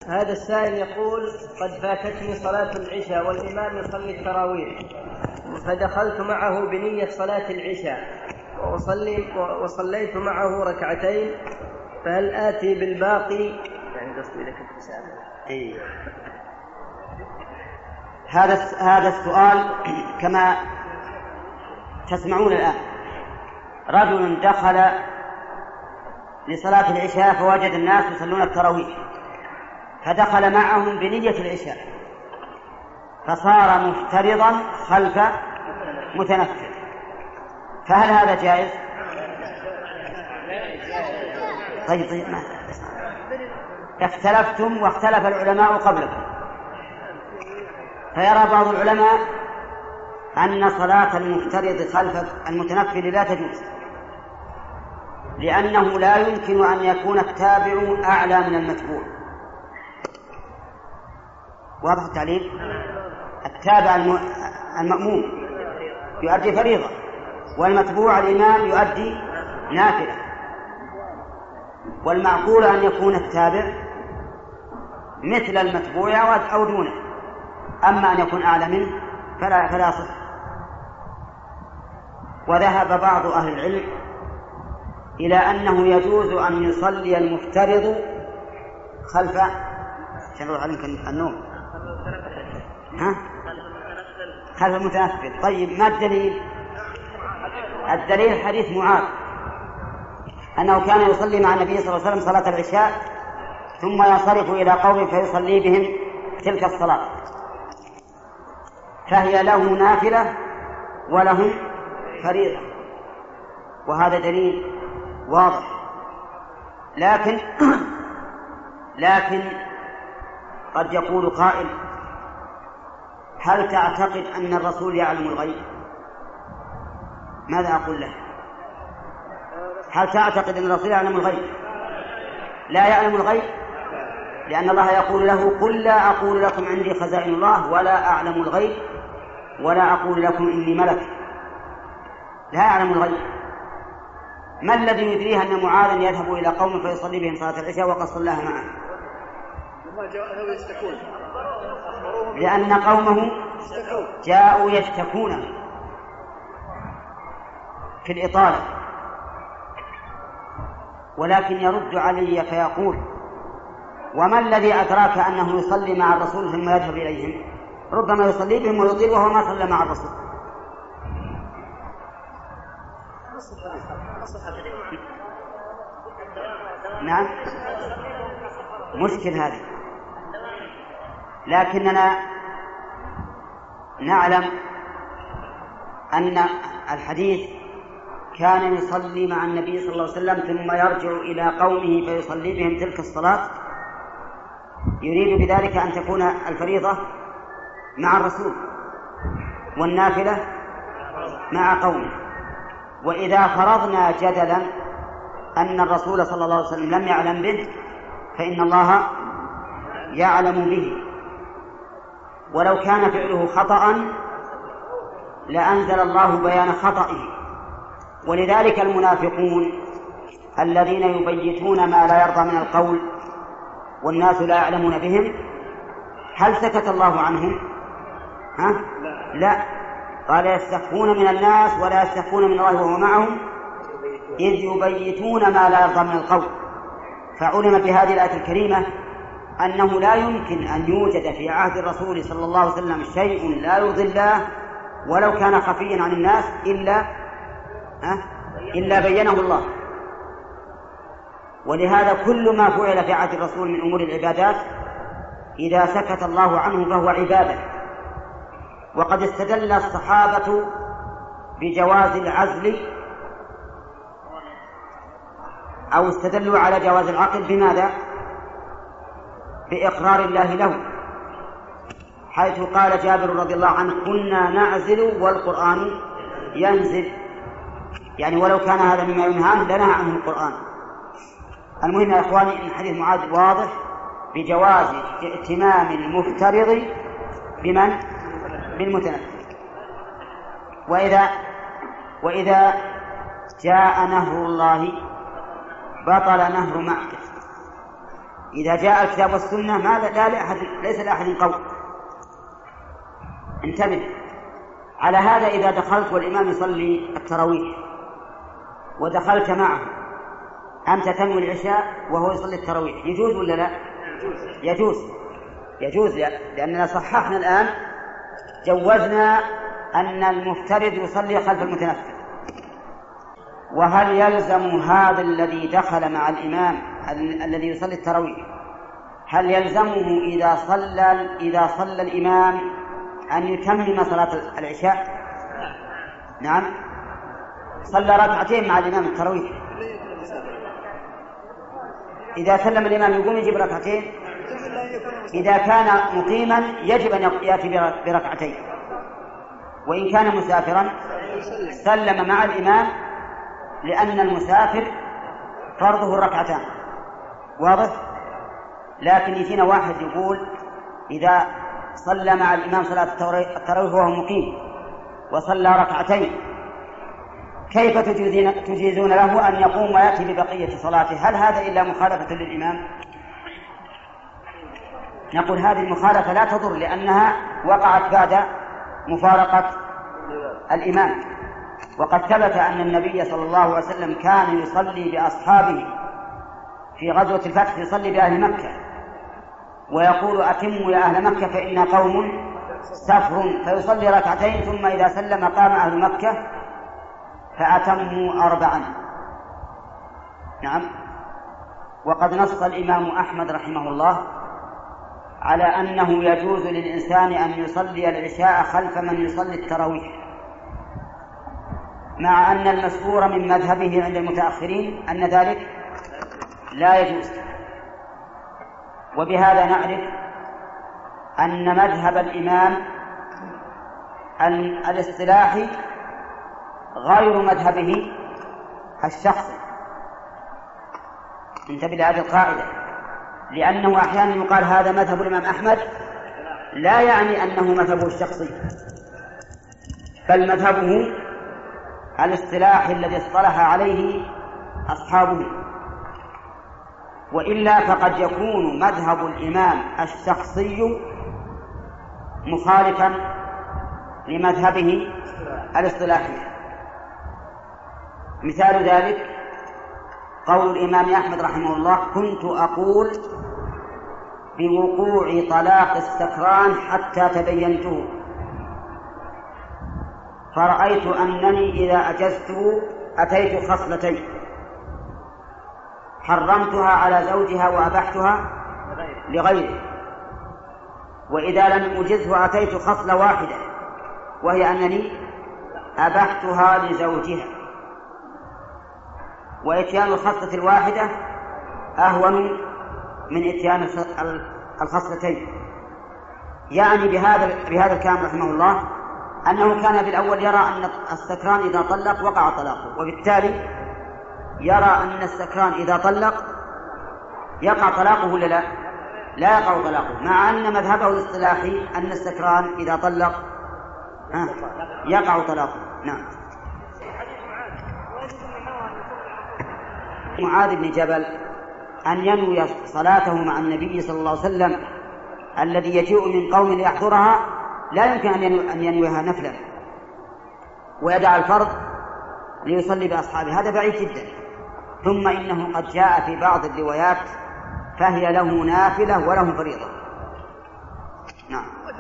هذا السائل يقول: قد فاتتني صلاة العشاء والإمام يصلي التراويح، فدخلت معه بنية صلاة العشاء وصليت معه ركعتين، فهل آتي بالباقي؟ يعني قصدي لك إيه. هذا السؤال كما تسمعون الآن. رجل دخل لصلاة العشاء فوجد الناس يصلون التراويح، فدخل معهم بنية العشاء فصار مفترضا خلف متنفل، فهل هذا جائز؟ طيب ما اختلفتم واختلف العلماء قبلكم، فيرى بعض العلماء أن صلاة المفترض خلف المتنفل لا تجوز، لأنه لا يمكن أن يكون التابع أعلى من المتبوع. واضح التعليل؟ التابع المأموم يؤدي فريضة، والمتبوع الإمام يؤدي نافلة، والمعقول أن يكون التابع مثل المتبوع أو دونه، أما أن يكون أعلى منه فلا صح. وذهب بعض أهل العلم إلى أنه يجوز أن يصلي المفترض خلف النوم خلف المتنفل. طيب ما الدليل؟ الدليل حديث معاذ أنه كان يصلي مع النبي صلى الله عليه وسلم صلاة العشاء ثم ينصرف إلى قوم فيصلي بهم تلك الصلاة، فهي له نافلة ولهم فريضة، وهذا دليل واضح. لكن قد يقول قائل: هل تعتقد أن الرسول يعلم الغيب؟ ماذا أقول له؟ هل تعتقد أن الرسول يعلم الغيب؟ لا يعلم الغيب، لأن الله يقول له: قل لا أقول لكم عندي خزائن الله ولا أعلم الغيب ولا أقول لكم إني ملك. لا يعلم الغيب. ما الذي يدريه أن معاذا يذهب إلى قوم فيصلي بهم صلاة العشاء وقد صلاها معه؟ لأن قومه جاءوا يشتكون في الإطالة، ولكن يرد علي فيقول: وما الذي أدراك أنه يصلي مع الرسول ثم يذهب إليهم؟ ربما يصلي بهم ويطيل وهو ما صلى مع الرسول. نعم، مشكل هذا، لكننا نعلم أن الحديث كان يصلي مع النبي صلى الله عليه وسلم ثم يرجع إلى قومه فيصلي بهم تلك الصلاة، يريد بذلك أن تكون الفريضة مع الرسول والنافلة مع قومه. وإذا فرضنا جدلا أن الرسول صلى الله عليه وسلم لم يعلم به فإن الله يعلم به، ولو كان فعله خطأ لأنزل الله بيان خطئه. ولذلك المنافقون الذين يبيتون ما لا يرضى من القول والناس لا يعلمون بهم، هل سكت الله عنهم؟ لا، قال: يستخفون من الناس ولا يستخفون من الله وهو معهم إذ يبيتون ما لا يرضى من القول. فعلم في هذه الآية الكريمة أنه لا يمكن أن يوجد في عهد الرسول صلى الله عليه وسلم شيء لا يرضي الله ولو كان خفيا عن الناس إلا بينه الله. ولهذا كل ما فعل في عهد الرسول من أمور العبادات إذا سكت الله عنه فهو عبادة. وقد استدل الصحابة بجواز العزل أو استدلوا على جواز العقل بماذا؟ بإقرار الله له، حيث قال جابر رضي الله عنه: كنا نعزل والقرآن ينزل، يعني ولو كان هذا مما ينهى لنهى عنه القرآن. المهم يا إخواني أن حديث معاذ واضح بجواز ائتمام المفترض بمن؟ بالمتنفل. وإذا جاء نهر الله بطل نهر معه، إذا جاء الكتاب والسنة ما لا لأحد ليس لأحد قول. انتبه. على هذا إذا دخلت والإمام يصلي التراويح ودخلت معه أنت تنوي العشاء وهو يصلي التراويح، يجوز ولا لا؟ يجوز لأننا صححنا الآن، جوزنا أن المفترض يصلي خلف المتنفل. وهل يلزم هذا الذي دخل مع الإمام الذي يصلي التراويح، هل يلزمه إذا صلى الإمام أن يتمم صلاة العشاء؟ نعم، صلى ركعتين مع الإمام التراويح، إذا سلم الإمام يقوم يجيب ركعتين. إذا كان مقيما يجب أن يأتي بركعتين، وإن كان مسافرا سلم مع الإمام، لأن المسافر فرضه الركعتان. واضح؟ لكن يجينا واحد يقول إذا صلى مع الإمام صلاة التراويح وهو مقيم وصلى ركعتين كيف تجيزون له أن يقوم ويأتي ببقية صلاته؟ هل هذا إلا مخالفة للإمام؟ نقول هذه المخالفة لا تضر، لأنها وقعت بعد مفارقة الإمام. وقد ثبت أن النبي صلى الله عليه وسلم كان يصلي بأصحابه في غزوة الفتح، يصلي بأهل مكة ويقول أتموا يا أهل مكة فإنا قوم سفر، فيصلي ركعتين ثم إذا سلم قام أهل مكة فأتموا 4. نعم. وقد نص الإمام أحمد رحمه الله على أنه يجوز للإنسان أن يصلي العشاء خلف من يصلي التراويح، مع أن المشهور من مذهبه عند المتأخرين أن ذلك لا يجوز. وبهذا نعرف أن مذهب الإمام الاصطلاحي غير مذهبه الشخصي. انتبه لهذه القاعدة، لأنه أحيانا يقال هذا مذهب الإمام أحمد، لا يعني أنه مذهبه الشخصي، بل مذهبه الاصطلاحي الذي اصطلح عليه أصحابه. وإلا فقد يكون مذهب الإمام الشخصي مخالفا لمذهبه الاصطلاحي. مثال ذلك قول الإمام أحمد رحمه الله: كنت أقول بوقوع طلاق السكران حتى تبينته، فرأيت أنني إذا أجزته أتيت خصلتين: حرمتها على زوجها وأبحتها لغيره، وإذا لم أجزه أتيت خصلة واحدة وهي أنني أبحتها لزوجها، وإتيان الخصلة الواحدة أهون من إتيان الخصلتين. يعني بهذا الكلام رحمه الله أنه كان بالأول يرى أن السكران إذا طلق وقع طلاقه، وبالتالي يرى أن السكران إذا طلق يقع طلاقه ولا لا؟ لا يقع طلاقه، مع أن مذهبه الاصطلاحي أن السكران إذا طلق يقع طلاقه. نعم. معاذ بن جبل أن ينوي صلاته مع النبي صلى الله عليه وسلم الذي يجيء من قوم ليحضرها لا يمكن أن ينويها نفلا ويدع الفرض ليصلي بأصحابه، هذا بعيد جدا. ثم إنه قد جاء في بعض الروايات فهي له نافلة وله فريضة. نعم.